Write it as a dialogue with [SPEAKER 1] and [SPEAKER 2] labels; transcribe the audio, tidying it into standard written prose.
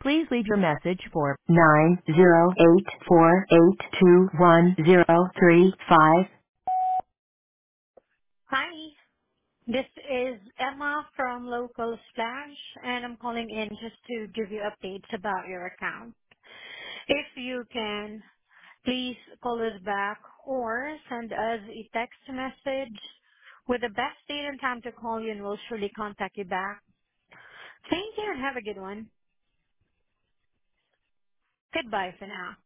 [SPEAKER 1] Please leave your message for 90848211035.
[SPEAKER 2] Hi, this is Emma from Local Splash, and I'm calling in just to give you updates about your account. If you can, please call us back or send us a text message with the best date and time to call you, and we'll surely contact you back. Thank you and have a good one. Goodbye for now.